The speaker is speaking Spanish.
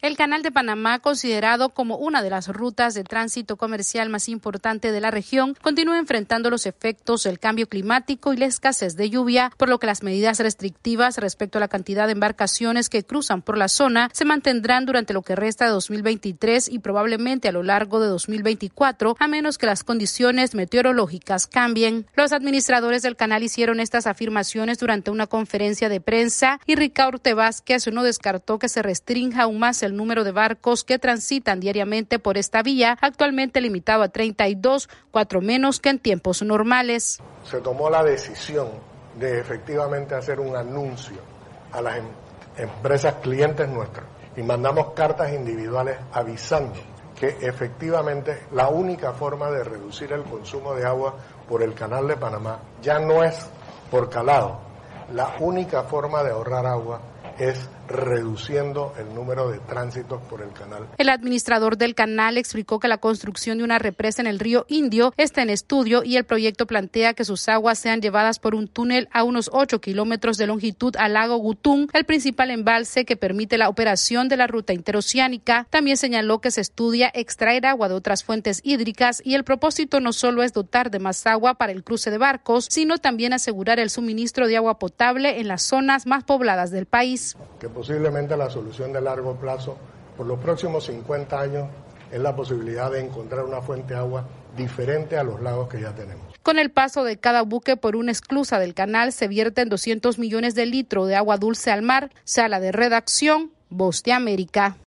El Canal de Panamá, considerado como una de las rutas de tránsito comercial más importante de la región, continúa enfrentando los efectos del cambio climático y la escasez de lluvia, por lo que las medidas restrictivas respecto a la cantidad de embarcaciones que cruzan por la zona se mantendrán durante lo que resta de 2023 y probablemente a lo largo de 2024, a menos que las condiciones meteorológicas cambien. Los administradores del canal hicieron estas afirmaciones durante una conferencia de prensa y Ricardo Vázquez no descartó que se restrinja aún más el número de barcos que transitan diariamente por esta vía, actualmente limitado a 32, 4 menos que en tiempos normales. Se tomó la decisión de efectivamente hacer un anuncio a las empresas clientes nuestras y mandamos cartas individuales avisando que efectivamente la única forma de reducir el consumo de agua por el Canal de Panamá ya no es por calado. La única forma de ahorrar agua es reduciendo el número de tránsitos por el canal. El administrador del canal explicó que la construcción de una represa en el río Indio está en estudio y el proyecto plantea que sus aguas sean llevadas por un túnel a unos 8 kilómetros de longitud al lago Gutún, el principal embalse que permite la operación de la ruta interoceánica. También señaló que se estudia extraer agua de otras fuentes hídricas y el propósito no solo es dotar de más agua para el cruce de barcos, sino también asegurar el suministro de agua potable en las zonas más pobladas del país. Que posiblemente la solución de largo plazo por los próximos 50 años es la posibilidad de encontrar una fuente de agua diferente a los lagos que ya tenemos. Con el paso de cada buque por una esclusa del canal se vierten 200 millones de litros de agua dulce al mar. Sala de redacción, Voz de América.